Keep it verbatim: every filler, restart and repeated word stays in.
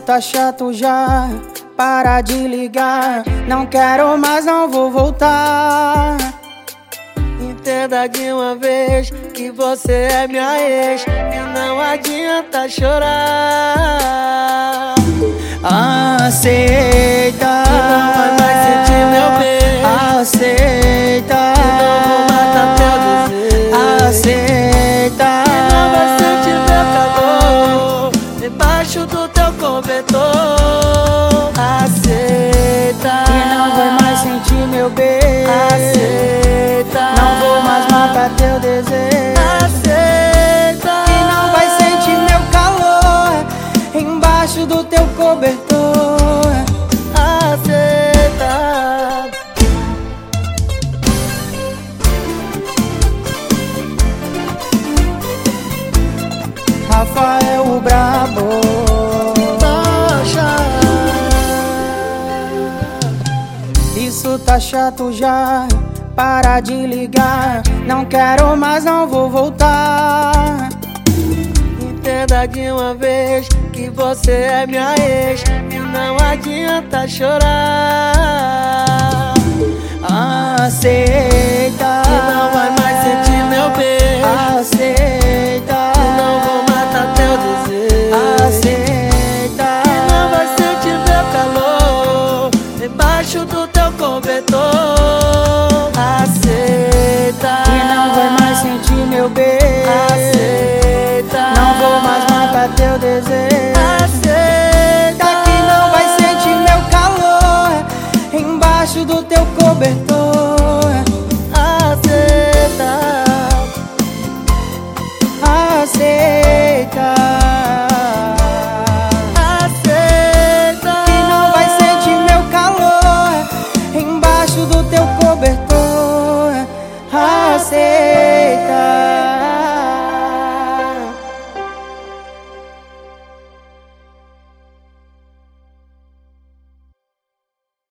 tá chato já, para de ligar. Não quero mais, não vou voltar. Entenda de uma vez que você é minha ex e não adianta chorar. Aceita, e não vai mais sentir meu beijo. Aceita, e não vou matar teu desejo. Aceita, e não vai sentir meu calor debaixo do teu cobertor. Aceita, e não vai mais sentir meu beijo. Aceita, não vou mais matar teu desejo. Aceita, e não vai sentir meu calor embaixo do teu cobertor. Aceita. Rafael o Brabo. Poxa, isso tá chato já, para de ligar. Não quero mais, não vou voltar. entenda de uma vez que você é minha ex e não adianta chorar. Aceita, e não vai mais sentir meu beijo. Aceita, e não vou matar teu desejo. Aceita, e não vai sentir meu calor debaixo do teu cobertor. Aceita, e não vai mais sentir meu beijo. Aceita, não vou mais matar teu desejo. Aceita, que não vai sentir meu calor embaixo do teu cobertor.